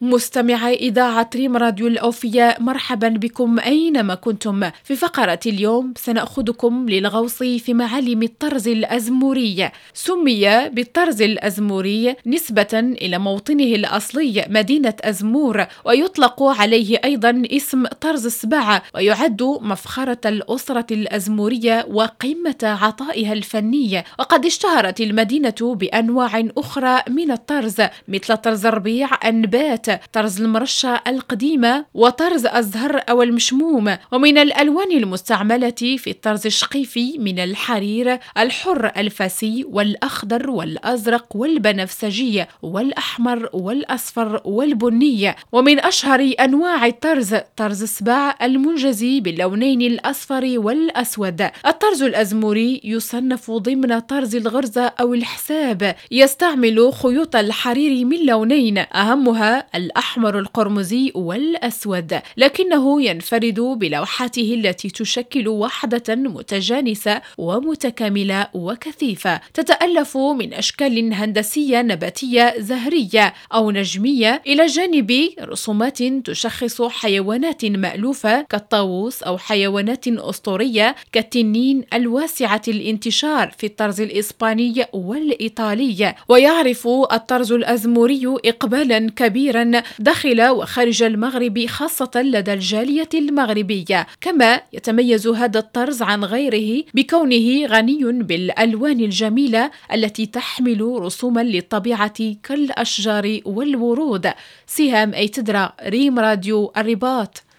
مستمعي إذاعة ريم راديو الأوفياء، مرحبا بكم أينما كنتم. في فقرة اليوم سنأخذكم للغوص في معالم الطرز الأزموري. سمي بالطرز الأزموري نسبة إلى موطنه الأصلي مدينة أزمور، ويطلق عليه أيضا اسم طرز سبع، ويعد مفخرة الأسرة الأزمورية وقمة عطائها الفني. وقد اشتهرت المدينة بأنواع أخرى من الطرز، مثل طرز الربيع، أنبات، طرز المرشة القديمة، وطرز أزهر أو المشموم. ومن الألوان المستعملة في الطرز الشقيفي من الحرير، الحر، الفاسي، والأخضر، والأزرق، والبنفسجي، والأحمر، والأصفر، والبني. ومن أشهر أنواع الطرز طرز السبع المنجزي باللونين الأصفر والأسود. الطرز الأزموري يصنف ضمن طرز الغرزة أو الحساب، يستعمل خيوط الحرير من لونين، أهمها الأحمر القرمزي والأسود، لكنه ينفرد بلوحاته التي تشكل وحدة متجانسة ومتكاملة وكثيفة، تتألف من أشكال هندسية نباتية زهرية أو نجمية، إلى جانب رسومات تشخص حيوانات مألوفة كالطاووس، أو حيوانات أسطورية كالتنين الواسعة الانتشار في الطرز الإسباني والإيطالي. ويعرف الطرز الأزموري إقبالا كبيرا داخل وخارج المغرب، خاصة لدى الجالية المغربية. كما يتميز هذا الطرز عن غيره بكونه غني بالألوان الجميلة التي تحمل رسوما للطبيعة كالأشجار والورود. سهام أيتدرا، ريم راديو الرباط.